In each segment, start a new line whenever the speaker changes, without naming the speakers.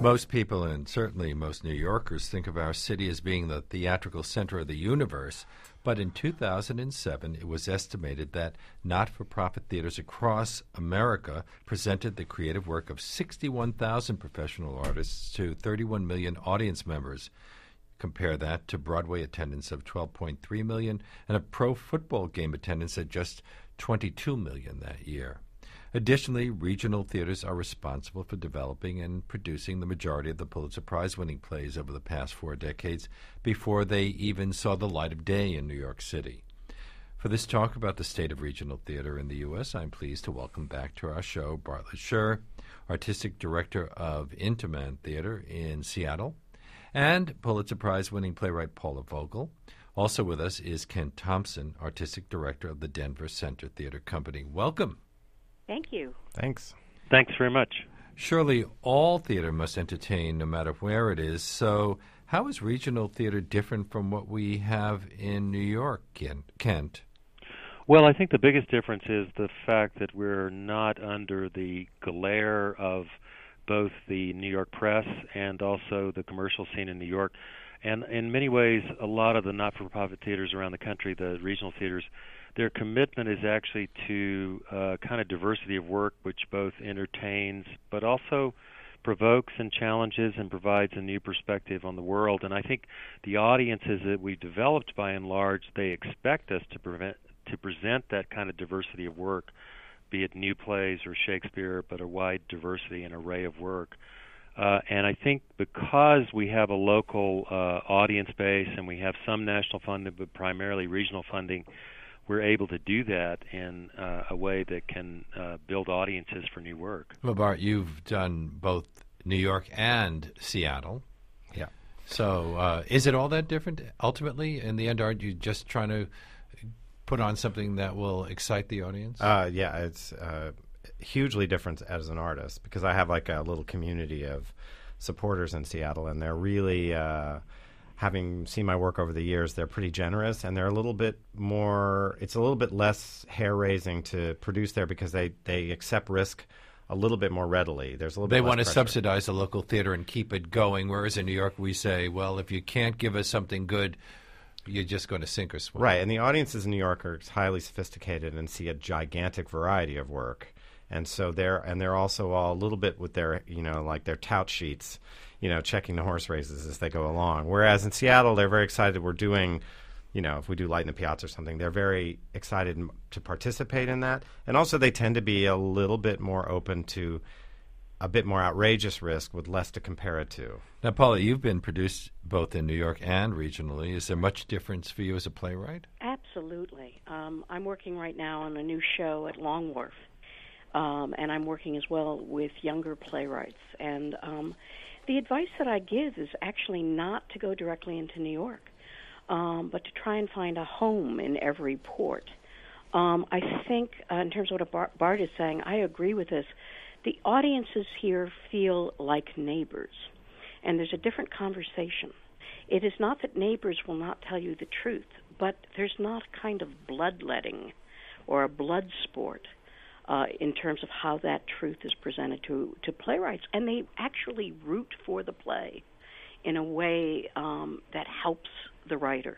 Most people, and certainly most New Yorkers, think of our city as being the theatrical center of the universe. But in 2007, it was estimated that not-for-profit theaters across America presented the creative work of 61,000 professional artists to 31 million audience members. Compare that to Broadway attendance of 12.3 million and a pro football game attendance at just 22 million that year. Additionally, regional theaters are responsible for developing and producing the majority of the Pulitzer Prize-winning plays over the past 4 decades before they even saw the light of day in New York City. For this talk about the state of regional theater in the U.S., I'm pleased to welcome back to our show Bartlett Sher, Artistic Director of Intiman Theater in Seattle, and Pulitzer Prize-winning playwright Paula Vogel. Also with us is Ken Thompson, Artistic Director of the Denver Center Theater Company. Welcome.
Thank you.
Thanks.
Thanks very much.
Surely all theater must entertain no matter where it is. So how is regional theater different from what we have in New York, Kent?
Well, I think the biggest difference is the fact that we're not under the glare of both the New York press and also the commercial scene in New York. And in many ways, a lot of the not-for-profit theaters around the country, the regional theaters, their commitment is actually to kind of diversity of work, which both entertains but also provokes and challenges and provides a new perspective on the world. And I think the audiences that we've developed, by and large, they expect us to present that kind of diversity of work, be it new plays or Shakespeare, but a wide diversity and array of work. And I think because we have a local audience base and we have some national funding but primarily regional funding, we're able to do that in a way that can build audiences for new work.
Well, Bart, you've done both New York and Seattle.
Yeah.
So is it all that different ultimately? In the end, aren't you just trying to put on something that will excite the audience?
Yeah, it's hugely different as an artist because I have like a little community of supporters in Seattle, and they're really having seen my work over the years, they're pretty generous, and they're a little bit more, it's a little bit less hair-raising to produce there because they accept risk a little bit more readily. There's a little bit less
want to
pressure.
Subsidize the local theater and keep it going, whereas in New York we say, well, if you can't give us something good, you're just going to sink or swim.
Right, and the audiences in New York are highly sophisticated and see a gigantic variety of work. And so they're also all a little bit with their, like their tout sheets, checking the horse races as they go along. Whereas in Seattle, they're very excited. We're doing, if we do Light in the Piazza or something, they're very excited to participate in that. And also they tend to be a little bit more open to a bit more outrageous risk with less to compare it to.
Now, Paula, you've been produced both in New York and regionally. Is there much difference for you as a playwright?
Absolutely. I'm working right now on a new show at Long Wharf. And I'm working as well with younger playwrights. And the advice that I give is actually not to go directly into New York, but to try and find a home in every port. I think in terms of what Bart is saying, I agree with this. The audiences here feel like neighbors, and there's a different conversation. It is not that neighbors will not tell you the truth, but there's not a kind of bloodletting or a blood sport in terms of how that truth is presented to playwrights. And they actually root for the play in a way that helps the writer.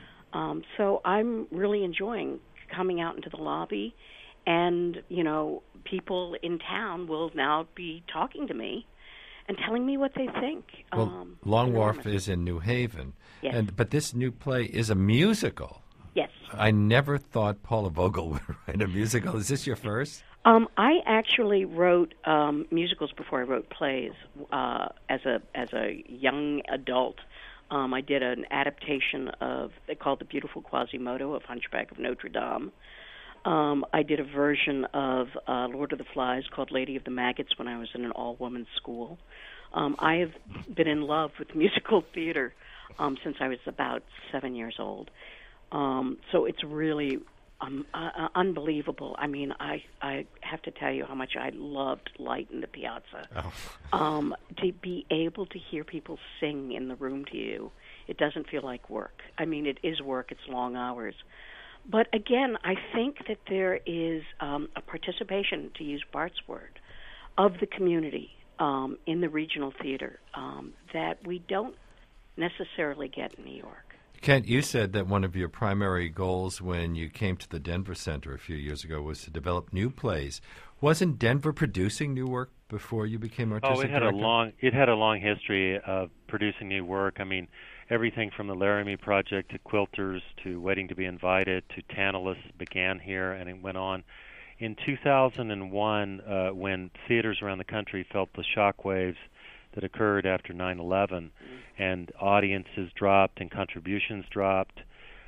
So I'm really enjoying coming out into the lobby, and, people in town will now be talking to me and telling me what they think.
Well, Long Wharf is in New Haven,
yes.
But this new play is a musical.
Yes.
I never thought Paula Vogel would write a musical. Is this your first?
I actually wrote musicals before I wrote plays as a young adult. I did an adaptation of, they called The Beautiful Quasimodo of Hunchback of Notre Dame. I did a version of Lord of the Flies called Lady of the Maggots when I was in an all-woman school. I have been in love with musical theater since I was about 7 years old. So it's really unbelievable. I mean, I have to tell you how much I loved Light in the Piazza.
Oh.
To be able to hear people sing in the room to you, it doesn't feel like work. I mean, it is work. It's long hours. But again, I think that there is a participation, to use Bart's word, of the community. in the regional theater that we don't necessarily get in New York.
Kent, you said that one of your primary goals when you came to the Denver Center a few years ago was to develop new plays. Wasn't Denver producing new work before you became artistic director?
It had a long history of producing new work. I mean, everything from the Laramie Project to Quilters to Waiting to be Invited to Tantalus began here, and it went on. In 2001, when theaters around the country felt the shockwaves that occurred after 9/11, and audiences dropped and contributions dropped,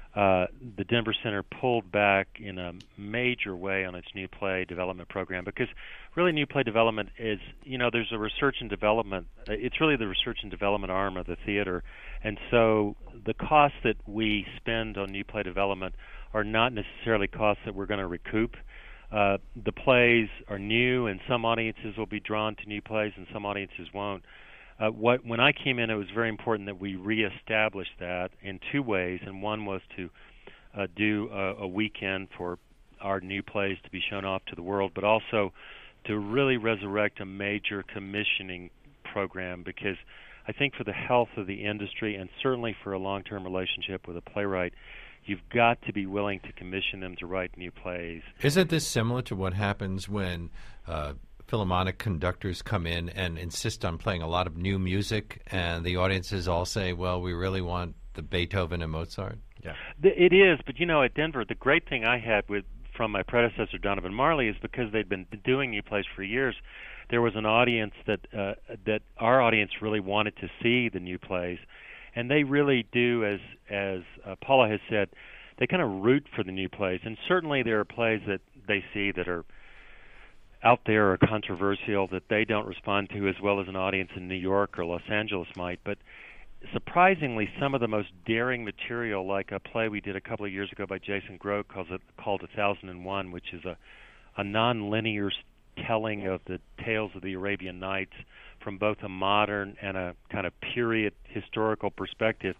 the Denver Center pulled back in a major way on its new play development program, because really new play development is, there's a research and development. It's really the research and development arm of the theater, and so the costs that we spend on new play development are not necessarily costs that we're going to recoup. The plays are new, and some audiences will be drawn to new plays, and some audiences won't. When I came in, it was very important that we reestablish that in two ways, and one was to do a weekend for our new plays to be shown off to the world, but also to really resurrect a major commissioning program, because I think for the health of the industry and certainly for a long-term relationship with a playwright, you've got to be willing to commission them to write new plays.
Isn't this similar to what happens when Philharmonic conductors come in and insist on playing a lot of new music, and the audiences all say, well, we really want the Beethoven and Mozart?
Yeah.
It is, but at Denver, the great thing I had from my predecessor, Donovan Marley, is because they'd been doing new plays for years, there was an audience that our audience really wanted to see the new plays. And they really do, as Paula has said, they kind of root for the new plays. And certainly there are plays that they see that are out there or controversial that they don't respond to as well as an audience in New York or Los Angeles might. But surprisingly, some of the most daring material, like a play we did a couple of years ago by Jason Grote called 1001, which is a non-linear telling of the tales of the Arabian Nights from both a modern and a kind of period historical perspective.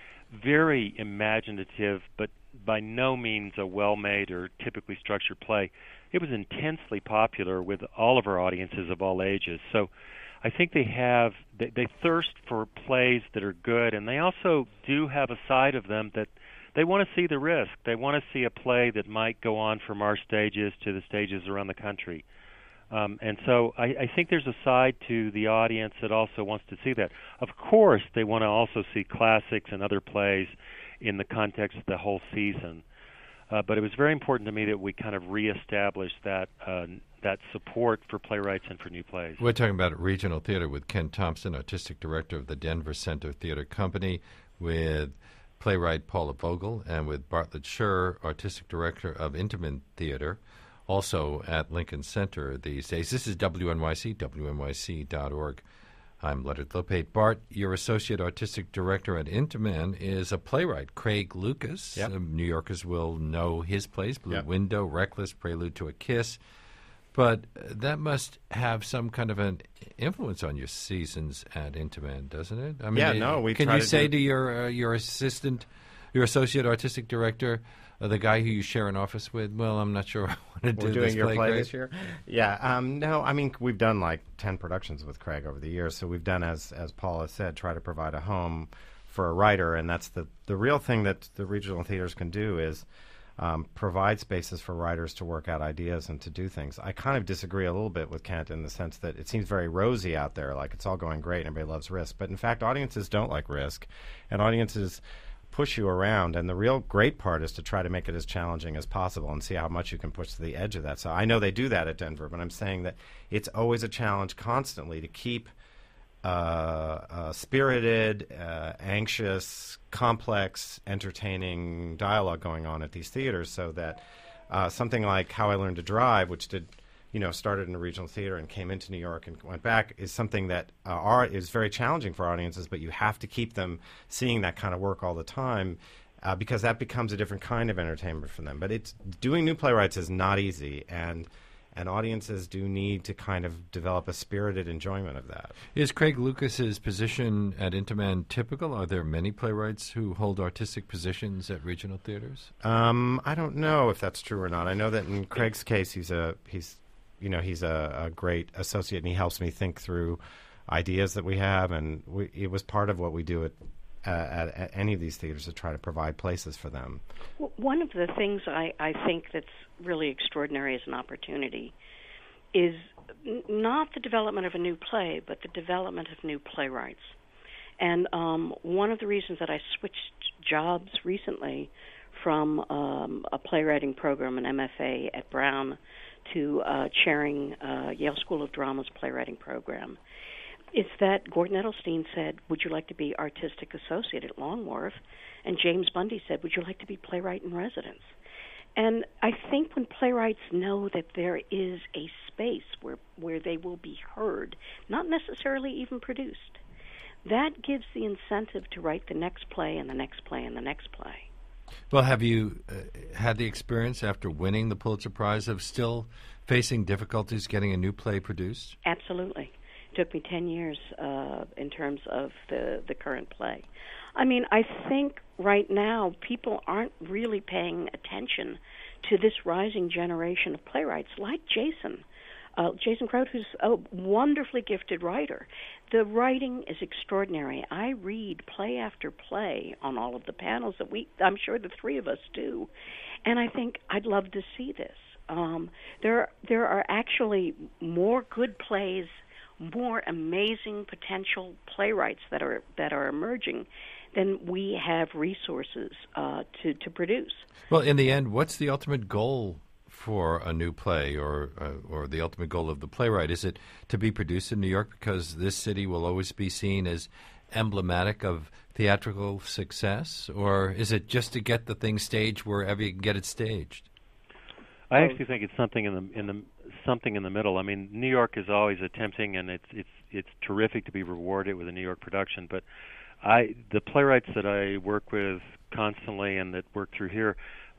Very imaginative, but by no means a well-made or typically structured play. It was intensely popular with all of our audiences of all ages. So I think they thirst for plays that are good, and they also do have a side of them that they want to see the risk. They want to see a play that might go on from our stages to the stages around the country. And so I think there's a side to the audience that also wants to see that. Of course, they want to also see classics and other plays in the context of the whole season. But it was very important to me that we kind of reestablish that support for playwrights and for new plays.
We're talking about regional theater with Ken Thompson, artistic director of the Denver Center Theater Company, with playwright Paula Vogel, and with Bartlett Sher, artistic director of Intiman Theater, also at Lincoln Center these days. This is WNYC, WNYC.org. I'm Leonard Lopate. Bart, your associate artistic director at Intiman is a playwright, Craig Lucas.
Yep.
New Yorkers will know his plays, Blue
Yep.
Window, Reckless, Prelude to a Kiss. But that must have some kind of an influence on your seasons at Intiman, doesn't it? I mean,
we
can
try
you
to
say
do-
to your assistant, your associate artistic director, the guy who you share an office with, well, I'm not sure I want to do
We're doing
this
your play
Craig.
this year? Yeah. No, I mean, we've done like 10 productions with Craig over the years, so we've done, as Paula said, try to provide a home for a writer, and that's the real thing that the regional theaters can do is provide spaces for writers to work out ideas and to do things. I kind of disagree a little bit with Kent in the sense that it seems very rosy out there, like it's all going great and everybody loves risk. But in fact, audiences don't like risk, and audiences push you around. And the real great part is to try to make it as challenging as possible and see how much you can push to the edge of that. So I know they do that at Denver, but I'm saying that it's always a challenge constantly to keep spirited, anxious, complex, entertaining dialogue going on at these theaters, so that something like How I Learned to Drive, which started in a regional theater and came into New York and went back, is something that is very challenging for audiences, but you have to keep them seeing that kind of work all the time because that becomes a different kind of entertainment for them. But doing new playwrights is not easy, and audiences do need to kind of develop a spirited enjoyment of that.
Is Craig Lucas's position at Intiman typical? Are there many playwrights who hold artistic positions at regional theaters?
I don't know if that's true or not. I know that in Craig's case, he's he's a great associate, and he helps me think through ideas that we have, and it was part of what we do at any of these theaters, to try to provide places for them.
Well, one of the things I think that's really extraordinary as an opportunity is not the development of a new play, but the development of new playwrights. And one of the reasons that I switched jobs recently from a playwriting program, an MFA at Brown, to chairing Yale School of Drama's playwriting program, is that Gordon Edelstein said, "Would you like to be artistic associate at Long Wharf?" And James Bundy said, "Would you like to be playwright in residence?" And I think when playwrights know that there is a space where they will be heard, not necessarily even produced, that gives the incentive to write the next play and the next play and the next play.
Well, have you had the experience after winning the Pulitzer Prize of still facing difficulties getting a new play produced?
Absolutely. It took me 10 years in terms of the current play. I mean, I think right now people aren't really paying attention to this rising generation of playwrights like Jason Crout, who's a wonderfully gifted writer. The writing is extraordinary. I read play after play on all of the panels that I'm sure the three of us do, and I think I'd love to see this. There are actually more good plays, more amazing potential playwrights that are emerging than we have resources to produce.
Well, in the end, what's the ultimate goal for a new play, or the ultimate goal of the playwright? Is it to be produced in New York because this city will always be seen as emblematic of theatrical success, or is it just to get the thing staged wherever you can get it staged?
I actually think it's something in the middle. I mean, New York is always attempting, and it's terrific to be rewarded with a New York production. But the playwrights that I work with constantly and that work through here,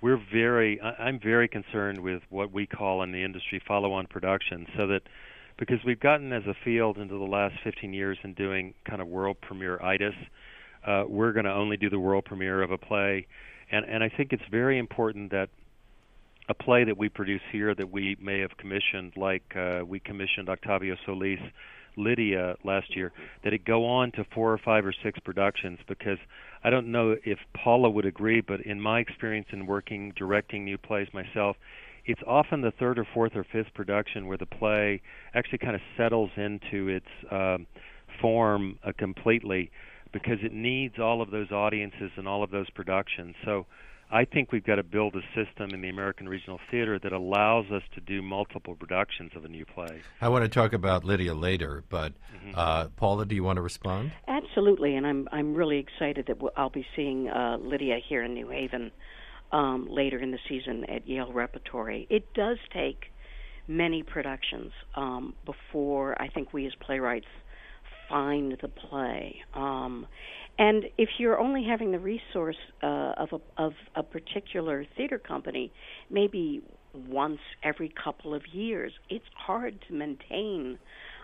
I'm very concerned with what we call in the industry follow-on production, so that because we've gotten as a field into the last 15 years in doing kind of world premiere-itis, we're going to only do the world premiere of a play, and I think it's very important that a play that we produce here that we may have commissioned, like we commissioned Octavio Solis' Lydia last year, that it go on to 4 or 5 or 6 productions, because I don't know if Paula would agree, but in my experience in directing new plays myself, it's often the 3rd or 4th or 5th production where the play actually kind of settles into its form completely, because it needs all of those audiences and all of those productions. So I think we've got to build a system in the American Regional Theater that allows us to do multiple productions of a new play.
I want to talk about Lydia later, but Paula, do you want to respond?
Absolutely, and I'm really excited that I'll be seeing Lydia here in New Haven later in the season at Yale Repertory. It does take many productions before I think we as playwrights find the play. And if you're only having the resource of a particular theater company, maybe once every couple of years, it's hard to maintain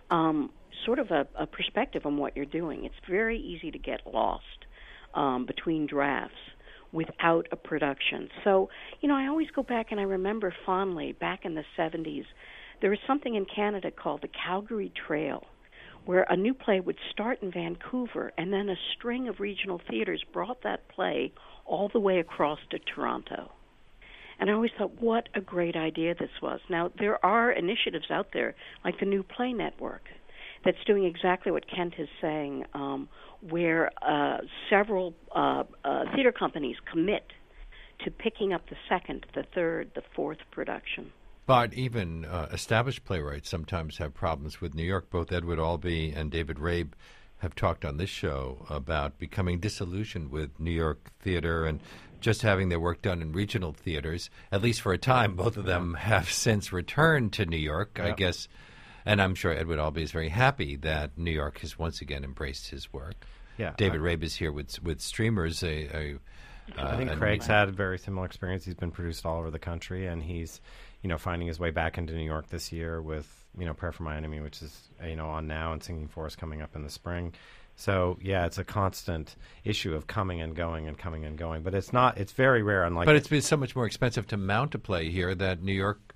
sort of a perspective on what you're doing. It's very easy to get lost between drafts without a production. So, I always go back and I remember fondly, back in the 70s, there was something in Canada called the Calgary Trail, where a new play would start in Vancouver, and then a string of regional theaters brought that play all the way across to Toronto. And I always thought, what a great idea this was. Now, there are initiatives out there, like the New Play Network, that's doing exactly what Kent is saying, where several theater companies commit to picking up the 2nd, the 3rd, the 4th production.
But even established playwrights sometimes have problems with New York. Both Edward Albee and David Rabe have talked on this show about becoming disillusioned with New York theater and just having their work done in regional theaters, at least for a time. Both of them have since returned to New York, I guess. And I'm sure Edward Albee is very happy that New York has once again embraced his work.
Yeah,
David Rabe is here with Streamers.
I think Craig's had a very similar experience. He's been produced all over the country, and he's finding his way back into New York this year with Prayer for My Enemy, which is on now, and Singing Forest coming up in the spring. So yeah, it's a constant issue of coming and going and coming and going. But it's very rare. Unlike,
but it's been so much more expensive to mount a play here that New York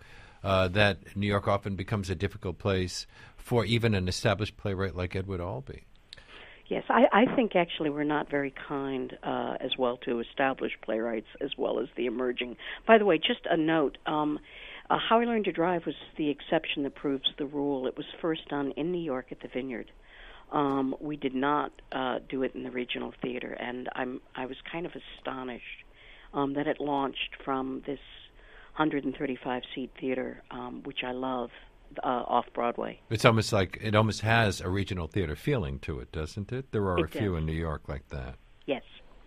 that New York often becomes a difficult place for even an established playwright like Edward Albee?
Yes, I think actually we're not very kind as well to established playwrights as well as the emerging. By the way, just a note, How I Learned to Drive was the exception that proves the rule. It was first done in New York at the Vineyard. We did not do it in the Regional Theater, and I was kind of astonished that it launched from this 135-seat theater, which I love, off-Broadway.
It's almost like it almost has a regional theater feeling to it, doesn't it? There are a few
does.
in New York like that.
Yes.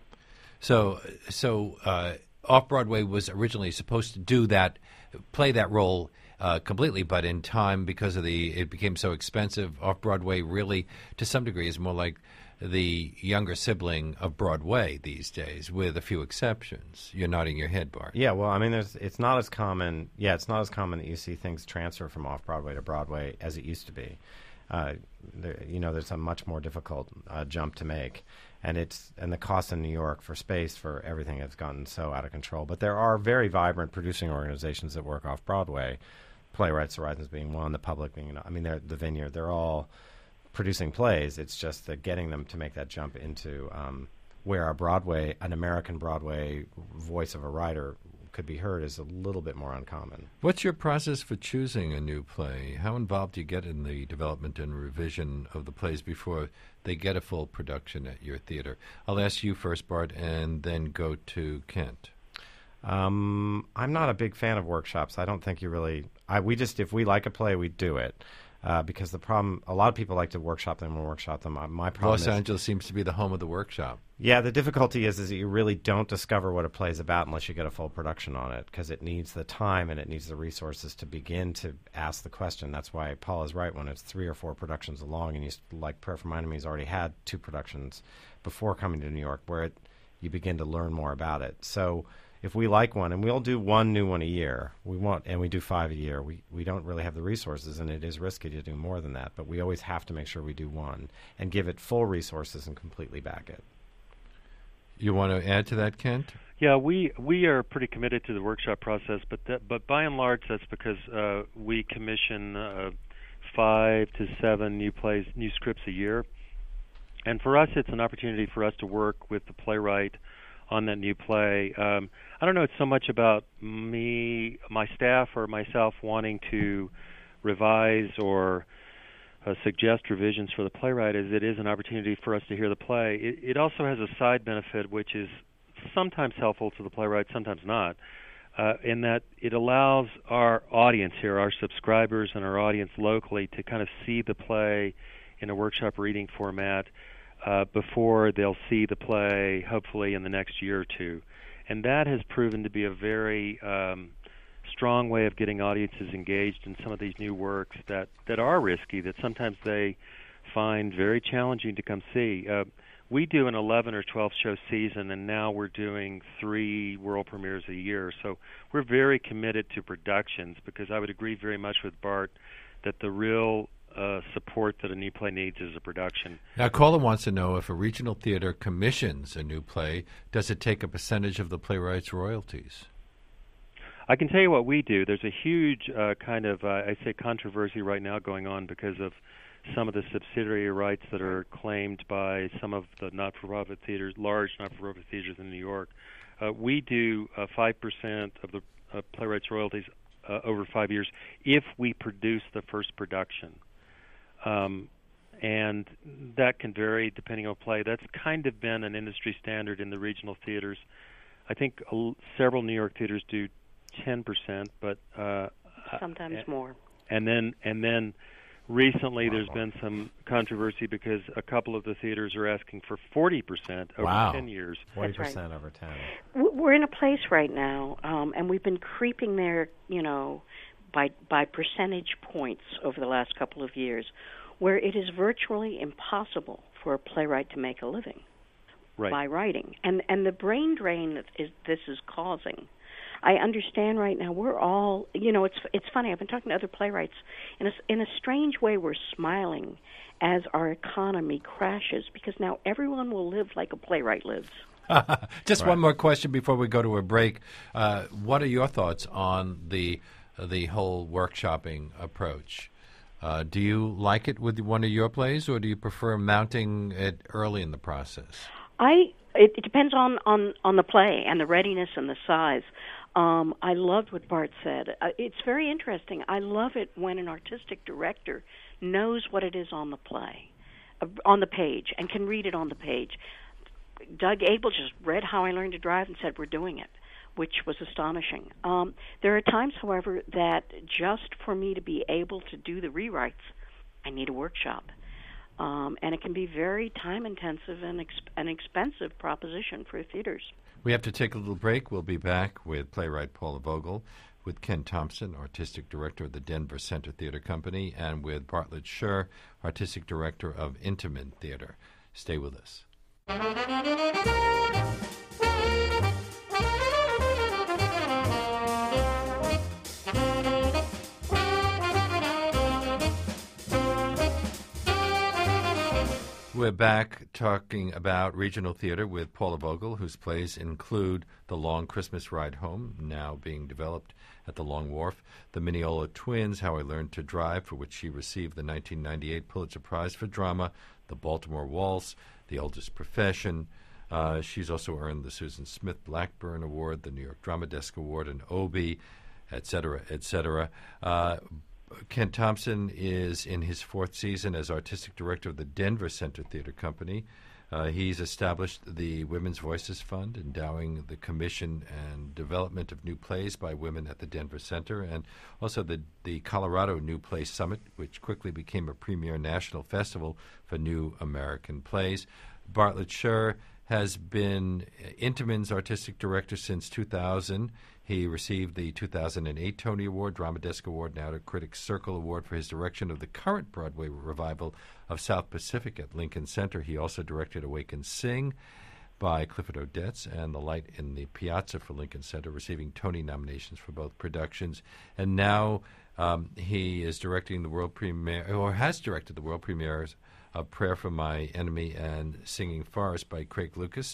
So off-Broadway was originally supposed to do that, play that role completely, but in time, because of it became so expensive, off-Broadway really, to some degree, is more like the younger sibling of Broadway these days, with a few exceptions. You're nodding your head, Bart.
Yeah, well, I mean, it's not as common. Yeah, it's not as common that you see things transfer from off-Broadway to Broadway as it used to be. There's a much more difficult jump to make, and the cost in New York for space, for everything, has gotten so out of control. But there are very vibrant producing organizations that work off-Broadway. Playwrights Horizons being one, the Public being another. I mean, the Vineyard. They're all producing plays. It's just that getting them to make that jump into where an American Broadway voice of a writer could be heard is a little bit more uncommon.
What's your process for choosing a new play? How involved do you get in the development and revision of the plays before they get a full production at your theater? I'll ask you first, Bart, and then go to Kent.
I'm not a big fan of workshops. I don't think you really... if we like a play, we do it. Because the problem, a lot of people like to workshop them. My problem
Los Angeles seems to be the home of the workshop.
Yeah, the difficulty is that you really don't discover what a play is about unless you get a full production on it, because it needs the time and it needs the resources to begin to ask the question. That's why Paul is right when it's 3 or 4 productions along, and like Prayer for My Enemies already had 2 productions before coming to New York, where you begin to learn more about it. So if we like one, and we'll do 1 new one a year, and we do 5 a year, we don't really have the resources, and it is risky to do more than that, but we always have to make sure we do 1 and give it full resources and completely back it.
You want to add to that, Kent?
Yeah, we are pretty committed to the workshop process, but by and large that's because we commission 5 to 7 new plays, new scripts a year, and for us it's an opportunity for us to work with the playwright on that new play. I don't know it's so much about my staff or myself wanting to revise or suggest revisions for the playwright as it is an opportunity for us to hear the play. It also has a side benefit which is sometimes helpful to the playwright, sometimes not, in that it allows our audience here, our subscribers and our audience locally, to kind of see the play in a workshop reading format before they'll see the play, hopefully, in the next year or two. And that has proven to be a very strong way of getting audiences engaged in some of these new works that are risky, that sometimes they find very challenging to come see. We do an 11 or 12 show season, and now we're doing 3 world premieres a year. So we're very committed to productions, because I would agree very much with Bart that the real support that a new play needs is a production.
Now, caller wants to know, if a regional theater commissions a new play, does it take a percentage of the playwright's royalties?
I can tell you what we do. There's a huge controversy right now going on because of some of the subsidiary rights that are claimed by some of the not-for-profit theaters, large not-for-profit theaters in New York. We do 5% of the playwright's royalties over 5 years if we produce the first production. And that can vary depending on play. That's kind of been an industry standard in the regional theaters. I think several New York theaters do 10%, but
sometimes more.
And then recently there's been some controversy because a couple of the theaters are asking for 40% over 10 years.
40%
right.
over 10.
We're in a place right now, and we've been creeping there, by percentage points over the last couple of years, where it is virtually impossible for a playwright to make a living by writing. And the brain drain that this is causing, I understand right now. We're all, it's funny. I've been talking to other playwrights. In a strange way, we're smiling as our economy crashes, because now everyone will live like a playwright lives.
Just one more question before we go to a break. What are your thoughts on the the whole workshopping approach. Do you like it with one of your plays, or do you prefer mounting it early in the process?
It depends on the play and the readiness and the size. I loved what Bart said. It's very interesting. I love it when an artistic director knows what it is on the play, on the page, and can read it on the page. Doug Abel just read How I Learned to Drive and said, we're doing it, which was astonishing. There are times, however, that just for me to be able to do the rewrites, I need a workshop. And it can be very time-intensive and an expensive proposition for theaters.
We have to take a little break. We'll be back with playwright Paula Vogel, with Ken Thompson, artistic director of the Denver Center Theater Company, and with Bartlett Sher, artistic director of Intiman Theater. Stay with us. We're back talking about regional theater with Paula Vogel, whose plays include The Long Christmas Ride Home, now being developed at the Long Wharf, The Mineola Twins, How I Learned to Drive, for which she received the 1998 Pulitzer Prize for Drama, The Baltimore Waltz, The Oldest Profession. She's also earned the Susan Smith Blackburn Award, the New York Drama Desk Award, and Obie, et cetera, et cetera. Ken Thompson is in his fourth season as artistic director of the Denver Center Theater Company. He's established the Women's Voices Fund, endowing the commission and development of new plays by women at the Denver Center, and also the Colorado New Play Summit, which quickly became a premier national festival for new American plays. Bartlett Sher has been Intiman's artistic director since 2000. He received the 2008 Tony Award, Drama Desk Award, and Outer Critics Circle Award for his direction of the current Broadway revival of South Pacific at Lincoln Center. He also directed Awake and Sing by Clifford Odets and The Light in the Piazza for Lincoln Center, receiving Tony nominations for both productions. And now he is directing the world premiere, or has directed the world premieres of Prayer for My Enemy and Singing Forest by Craig Lucas.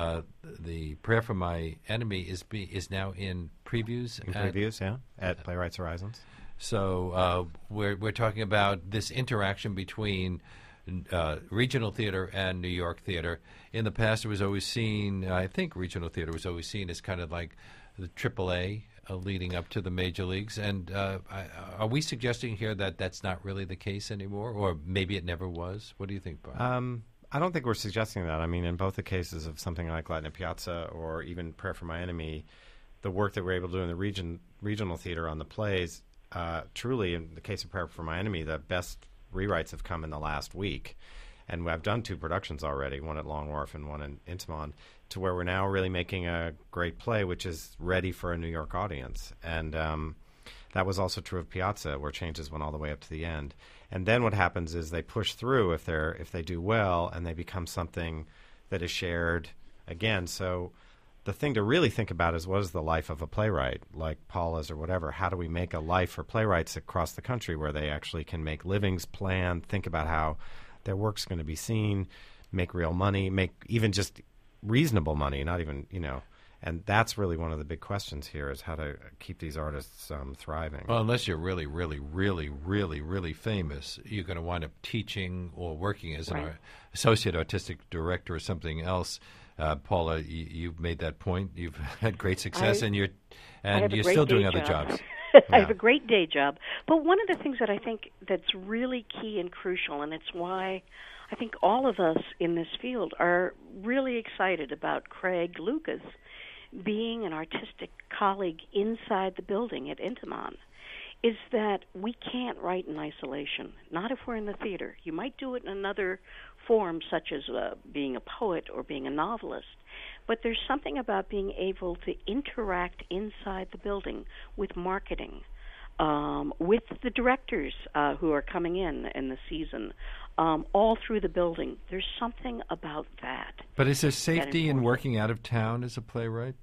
The Prayer for My Enemy is now in previews.
At Playwrights Horizons.
So we're talking about this interaction between regional theater and New York theater. In the past, it was always seen, I think regional theater was always seen as kind of like the AAA leading up to the major leagues. And are we suggesting here that that's not really the case anymore, or maybe it never was? What do you think, Brian?
I don't think we're suggesting that. I mean, in both the cases of something like Light in the Piazza or even Prayer for My Enemy, the work that we're able to do in the regional theater on the plays, truly, in the case of Prayer for My Enemy, the best rewrites have come in the last week. And I've done 2 productions already, one at Long Wharf and one in Intiman, to where we're now really making a great play which is ready for a New York audience. And that was also true of Piazza, where changes went all the way up to the end. And then what happens is they push through if they do well, and they become something that is shared again. So the thing to really think about is, what is the life of a playwright, like Paula's or whatever? How do we make a life for playwrights across the country where they actually can make livings, plan, think about how their work's going to be seen, make real money, make even just reasonable money, not even, and that's really one of the big questions here, is how to keep these artists thriving.
Well, unless you're really, really, really, really, really famous, you're going to wind up teaching or working as an associate artistic director or something else. Paula, you've made that point. You've had great success, and you're still doing other jobs.
I have a great day job. But one of the things that I think that's really key and crucial, and it's why I think all of us in this field are really excited about Craig Lucas being an artistic colleague inside the building at Intiman, is that we can't write in isolation, not if we're in the theater. You might do it in another form, such as being a poet or being a novelist, but there's something about being able to interact inside the building with marketing, with the directors who are coming in the season, all through the building. There's something about that.
But is there safety in working out of town as a playwright?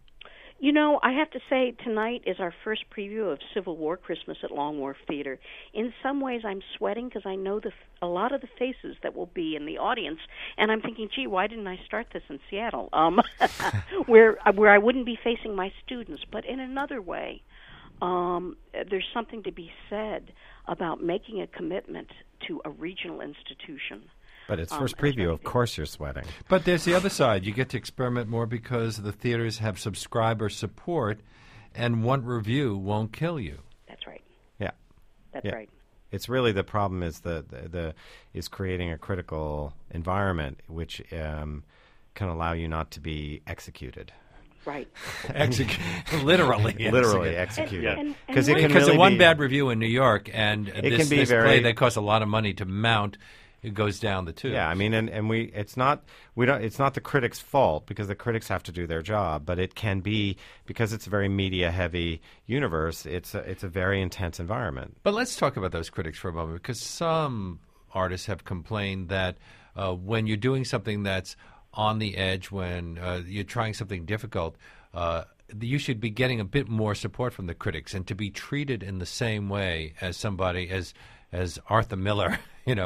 I have to say, tonight is our first preview of Civil War Christmas at Long Wharf Theater. In some ways, I'm sweating because I know a lot of the faces that will be in the audience, and I'm thinking, gee, why didn't I start this in Seattle, where I wouldn't be facing my students? But in another way, there's something to be said about making a commitment to a regional institution.
But it's first preview, of course you're sweating.
But there's the other side. You get to experiment more because the theaters have subscriber support, and one review won't kill you.
That's right.
Yeah.
That's
Yeah.
right.
It's really the problem is is creating a critical environment which can allow you not to be executed.
Right.
Literally
Executed.
Because
And one-
of one bad review in New York, and
It
this,
can be
this
very-
play that costs a lot of money to mount, it goes down the tubes.
Yeah, I mean, it's not the critics' fault because the critics have to do their job, but it can be because it's a very media-heavy universe. It's a very intense environment.
But let's talk about those critics for a moment, because some artists have complained that when you're doing something that's on the edge, when you're trying something difficult, you should be getting a bit more support from the critics, and to be treated in the same way as somebody as Arthur Miller,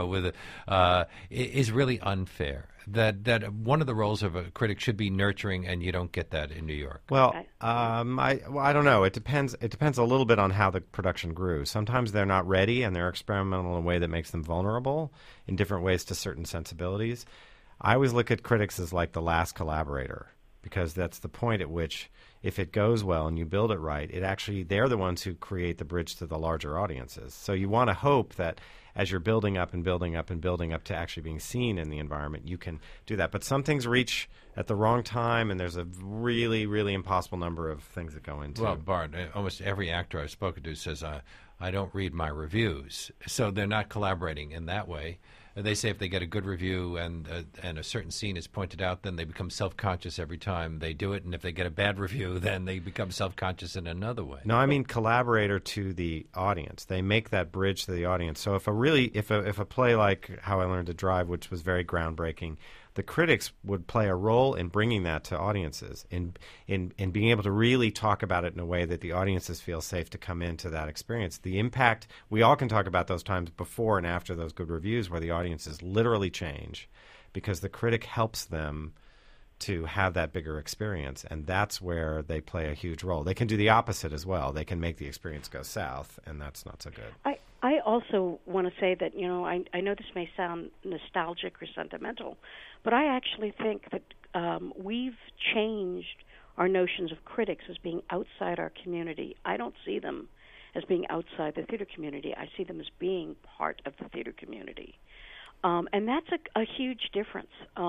is really unfair. That one of the roles of a critic should be nurturing, and you don't get that in New York.
Well, I don't know. It depends. It depends a little bit on how the production grew. Sometimes they're not ready, and they're experimental in a way that makes them vulnerable in different ways to certain sensibilities. I always look at critics as like the last collaborator, because that's the point at which, if it goes well and you build it right, they're the ones who create the bridge to the larger audiences. So you want to hope that as you're building up and building up and building up to actually being seen in the environment, you can do that. But some things reach at the wrong time, and there's a really, really impossible number of things that go into it.
Well, Bart, almost every actor I've spoken to says, I don't read my reviews. So they're not collaborating in that way. They say if they get a good review and a certain scene is pointed out, then they become self-conscious every time they do it. And if they get a bad review, then they become self-conscious in another way.
No, I mean collaborator to the audience. They make that bridge to the audience. So if a play like How I Learned to Drive, which was very groundbreaking, the critics would play a role in bringing that to audiences, in being able to really talk about it in a way that the audiences feel safe to come into that experience. The impact, we all can talk about those times before and after those good reviews where the audiences literally change because the critic helps them to have that bigger experience, and that's where they play a huge role. They can do the opposite as well. They can make the experience go south, and that's not so good.
I also want to say that, I know this may sound nostalgic or sentimental, but I actually think that we've changed our notions of critics as being outside our community. I don't see them as being outside the theater community. I see them as being part of the theater community. And that's a huge difference.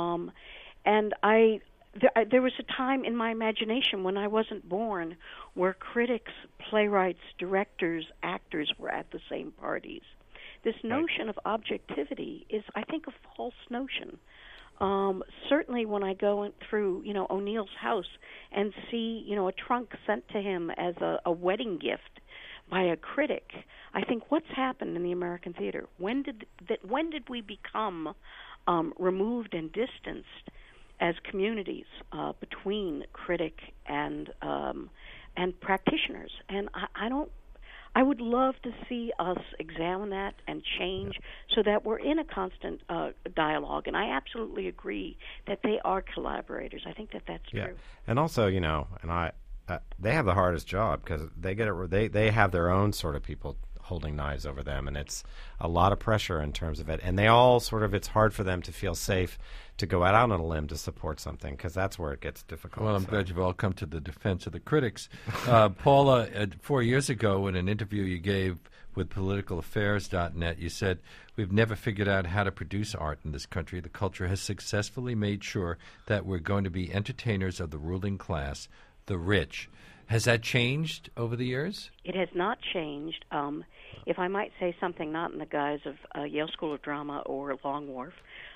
And there was a time in my imagination when I wasn't born where critics, playwrights, directors, actors were at the same parties. This notion of objectivity is, I think, a false notion. Certainly when I go through, O'Neill's house and see, a trunk sent to him as a wedding gift by a critic, I think, what's happened in the American theater? When did we become removed and distanced as communities between critic and practitioners? And I would love to see us examine that and change so that we're in a constant dialogue. And I absolutely agree that they are collaborators. I think that's true.
And also, they have the hardest job because they have their own sort of people holding knives over them, and it's a lot of pressure in terms of it. And they all it's hard for them to feel safe to go out on a limb to support something because that's where it gets difficult.
Well, I'm glad you've all come to the defense of the critics. Paula, 4 years ago in an interview you gave with politicalaffairs.net, you said, "We've never figured out how to produce art in this country. The culture has successfully made sure that we're going to be entertainers of the ruling class, the rich." Has that changed over the years?
It has not changed. If I might say something not in the guise of Yale School of Drama or Long Wharf,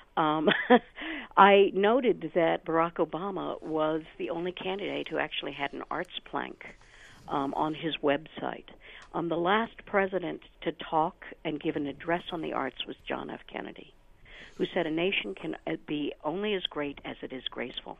I noted that Barack Obama was the only candidate who actually had an arts plank on his website. The last president to talk and give an address on the arts was John F. Kennedy, who said a nation can be only as great as it is graceful.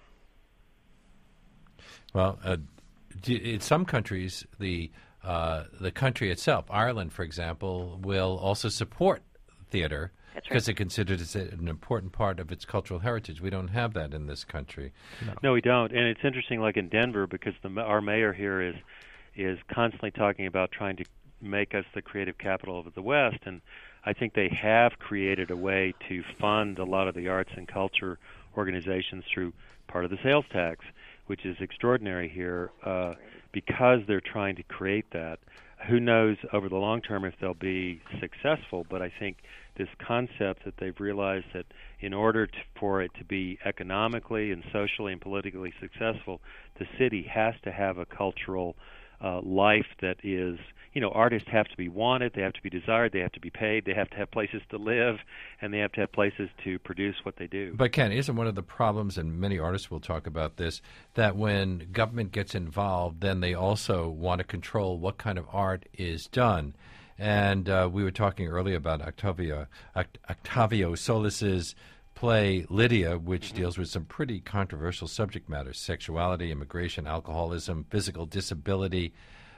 Well, in some countries, the country itself, Ireland, for example, will also support theater because it considers it an important part of its cultural heritage. We don't have that in this country.
No, we don't. And it's interesting, like in Denver, because our mayor here is is constantly talking about trying to make us the creative capital of the West, and I think they have created a way to fund a lot of the arts and culture organizations through part of the sales tax, which is extraordinary here because they're trying to create that. Who knows over the long term if they'll be successful, but I think this concept that they've realized that in order for it to be economically and socially and politically successful, the city has to have a cultural life that is, artists have to be wanted, they have to be desired, they have to be paid, they have to have places to live, and they have to have places to produce what they do.
But Ken, isn't one of the problems, and many artists will talk about this, that when government gets involved, then they also want to control what kind of art is done? And we were talking earlier about Octavio Solis's play Lydia, which deals with some pretty controversial subject matters: sexuality, immigration, alcoholism, physical disability.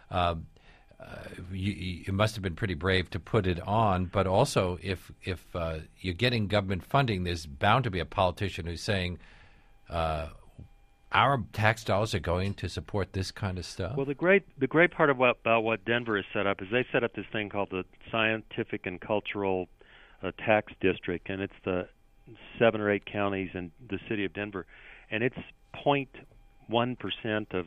You must have been pretty brave to put it on, but also if you're getting government funding, there's bound to be a politician who's saying, our tax dollars are going to support this kind of stuff.
Well, the great part about what Denver has set up is they set up this thing called the Scientific and Cultural Tax District, and it's the 7 or 8 counties in the city of Denver, and it's 0.1%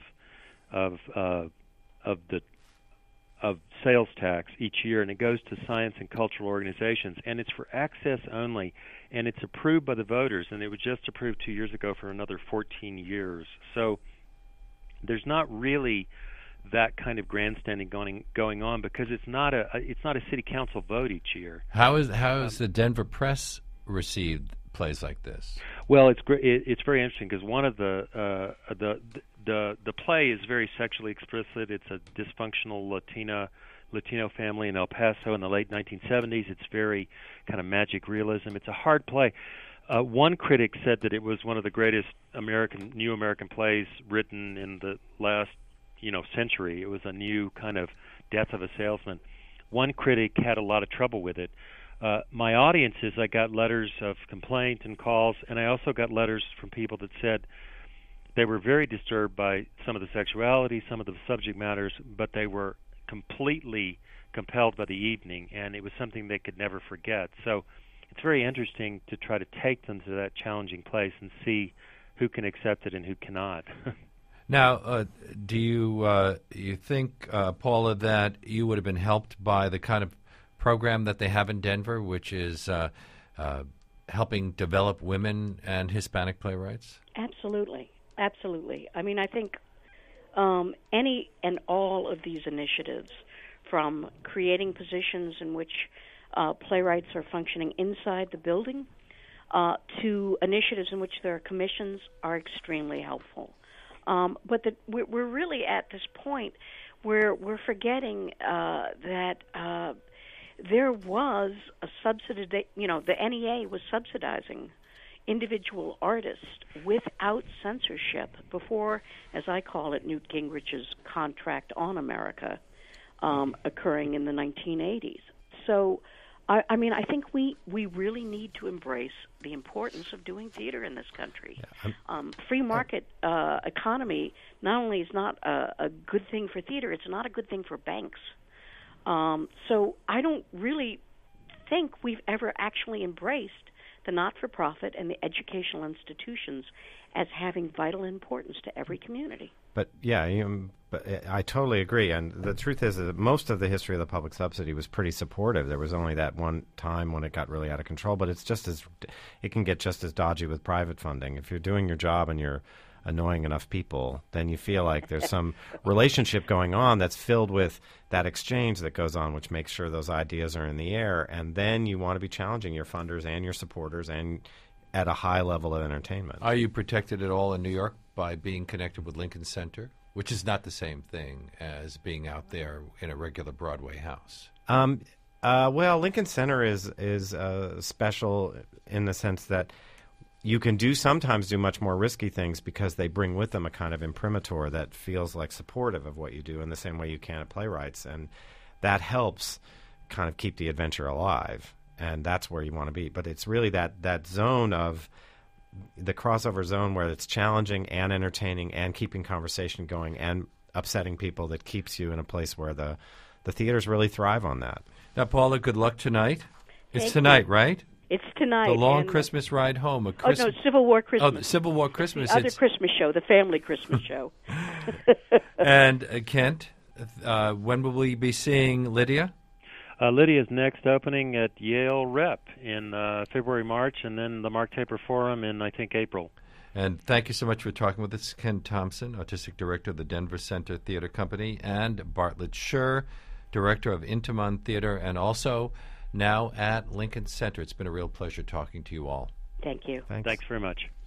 of sales tax each year, and it goes to science and cultural organizations, and it's for access only, and it's approved by the voters, and it was just approved 2 years ago for another 14 years. So there's not really that kind of grandstanding going on because it's not a city council vote each year.
How is the Denver press received plays like this?
Well, it's very interesting because one of the play is very sexually explicit. It's a dysfunctional Latino family in El Paso in the late 1970s. It's very kind of magic realism. It's a hard play. One critic said that it was one of the greatest new American plays written in the last century. It was a new kind of death of a salesman. One critic had a lot of trouble with it. My audiences, I got letters of complaint and calls, and I also got letters from people that said they were very disturbed by some of the sexuality, some of the subject matters, but they were completely compelled by the evening, and it was something they could never forget. So it's very interesting to try to take them to that challenging place and see who can accept it and who cannot.
Now, do you think, Paula, that you would have been helped by the kind of program that they have in Denver, which is helping develop women and Hispanic playwrights?
Absolutely. I mean, I think any and all of these initiatives, from creating positions in which playwrights are functioning inside the building to initiatives in which there are commissions, are extremely helpful. But we're really at this point where we're forgetting that there was a subsidy. The NEA was subsidizing individual artists without censorship before, as I call it, Newt Gingrich's contract on America occurring in the 1980s. So, I mean, I think we really need to embrace the importance of doing theater in this country. Yeah, free market economy not only is not a good thing for theater, it's not a good thing for banks. So I don't really think we've ever actually embraced the not-for-profit and the educational institutions as having vital importance to every community.
But I totally agree. And the truth is that most of the history of the public subsidy was pretty supportive. There was only that one time when it got really out of control. But it can get just as dodgy with private funding. If you're doing your job and you're annoying enough people, then you feel like there's some relationship going on that's filled with that exchange that goes on, which makes sure those ideas are in the air. And then you want to be challenging your funders and your supporters and at a high level of entertainment.
Are you protected at all in New York by being connected with Lincoln Center, which is not the same thing as being out there in a regular Broadway house?
Well, Lincoln Center is special in the sense that you can sometimes do much more risky things because they bring with them a kind of imprimatur that feels like supportive of what you do in the same way you can at Playwrights. And that helps kind of keep the adventure alive. And that's where you want to be. But it's really that zone of the crossover zone where it's challenging and entertaining and keeping conversation going and upsetting people that keeps you in a place where the theaters really thrive on that.
Now, Paula, good luck tonight. It's
Thank
tonight,
you.
right?
It's tonight.
The long
and
Christmas ride home.
Oh, no, Civil War Christmas.
Oh, the Civil War Christmas.
The other Christmas show, the family Christmas show.
And Kent, when will we be seeing Lydia?
Lydia's next opening at Yale Rep in February, March, and then the Mark Taper Forum in, I think, April.
And thank you so much for talking with us, Ken Thompson, Artistic Director of the Denver Center Theater Company, and Bartlett Sher, Director of Intiman Theater, and also now at Lincoln Center. It's been a real pleasure talking to you all.
Thank you.
Thanks.
Thanks very much.